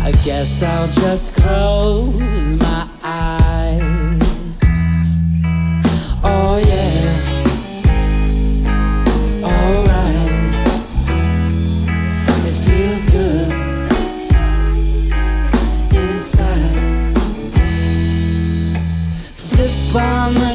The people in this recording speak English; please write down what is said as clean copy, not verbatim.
I guess I'll just close my eyes. Oh yeah, alright. It feels good inside. Flip on the